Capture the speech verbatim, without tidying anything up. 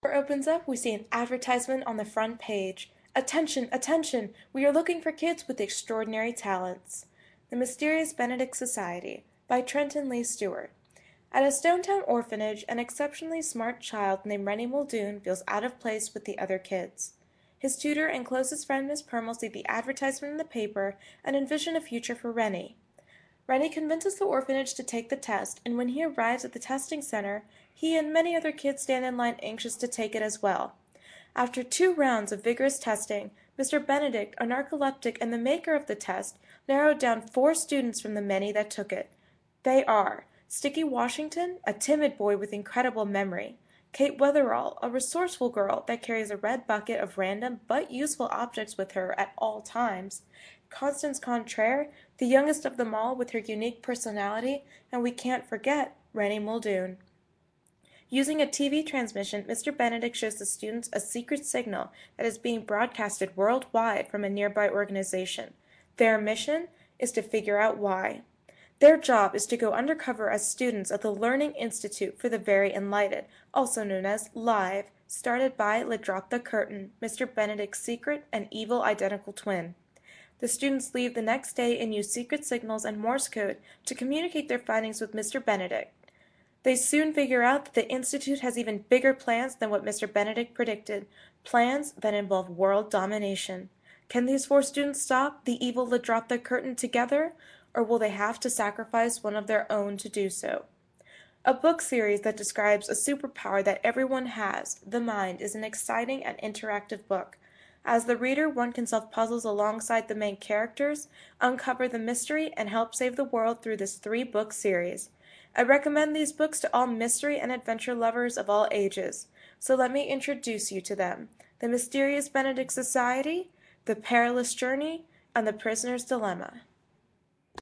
Opens up, we see an advertisement on the front page. Attention, attention! We are looking for kids with extraordinary talents. The Mysterious Benedict Society by Trenton Lee Stewart. At a Stonetown orphanage, an exceptionally smart child named Rennie Muldoon feels out of place with the other kids. His tutor and closest friend Miss Permel see the advertisement in the paper and envision a future for Rennie. Rennie convinces the orphanage to take the test, and when he arrives at the testing center, he and many other kids stand in line anxious to take it as well. After two rounds of vigorous testing, Mister Benedict, a narcoleptic and the maker of the test, narrowed down four students from the many that took it. They are Sticky Washington, a timid boy with incredible memory; Kate Wetherall, a resourceful girl that carries a red bucket of random but useful objects with her at all times; Constance Contraire, the youngest of them all with her unique personality; and we can't forget Rennie Muldoon. Using a T V transmission, Mister Benedict shows the students a secret signal that is being broadcasted worldwide from a nearby organization. Their mission is to figure out why. Their job is to go undercover as students at the Learning Institute for the Very Enlightened, also known as LIVE, started by Le Drop the Curtain, Mister Benedict's secret and evil identical twin. The students leave the next day and use secret signals and Morse code to communicate their findings with Mister Benedict. They soon figure out that the Institute has even bigger plans than what Mister Benedict predicted, plans that involve world domination. Can these four students stop the evil Le Drop the Curtain together, or will they have to sacrifice one of their own to do so? A book series that describes a superpower that everyone has, the mind, is an exciting and interactive book. As the reader, one can solve puzzles alongside the main characters, uncover the mystery, and help save the world through this three-book series. I recommend these books to all mystery and adventure lovers of all ages. So let me introduce you to them: The Mysterious Benedict Society, The Perilous Journey, and The Prisoner's Dilemma.